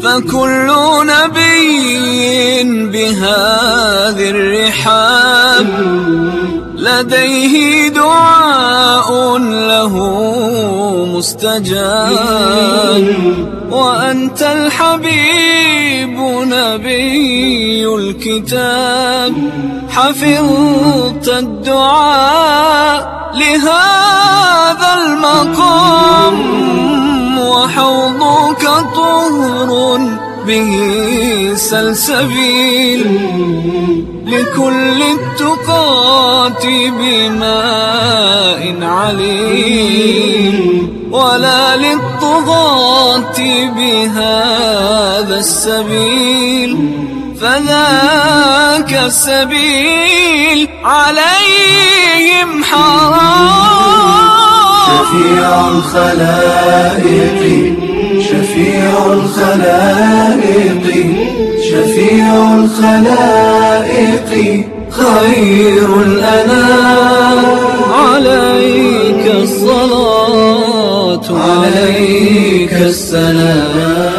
فكل نبي بهذه الرحاب لديه دعاء له مستجاب. وأنت الحبيب نبي الكتاب، حفظت الدعاء لهذا المقام، وحوضك طهر به سلسبيل لكل التقاة بماء عليل، ولا للطغاة بهذا السبيل، فذاك السبيل عليهم حرام. شفيع الخلائق شفيع الخلائق شفيع الخلائق خير الأنام، عليك الصلاة عليك السلام.